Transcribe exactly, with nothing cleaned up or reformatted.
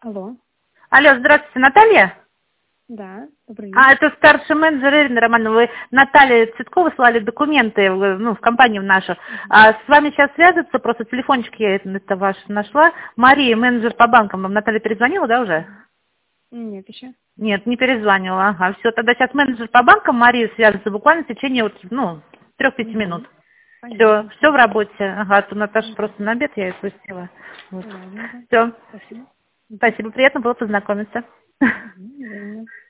Алло. Алло, здравствуйте, Наталья? Да, добрый А, вечер. это старший менеджер Ирина Романовна. Вы Наталья Цветкова слали документы в, ну, в компанию в нашу. А с вами сейчас связываться, просто телефончик я это, это ваш нашла. Мария, менеджер по банкам. Вам Наталья перезвонила, да, уже? Нет, еще. Нет, не перезванивала. Ага, все, тогда сейчас менеджер по банкам Мария свяжется буквально в течение вот, ну, трех-пяти Угу. минут. Все, Понятно. все в работе. Ага, тут Наташа Угу. просто на обед я ее пустила. Вот. Ладненько. Все. Спасибо. Угу. Спасибо, приятно было познакомиться. Угу. Взаимно.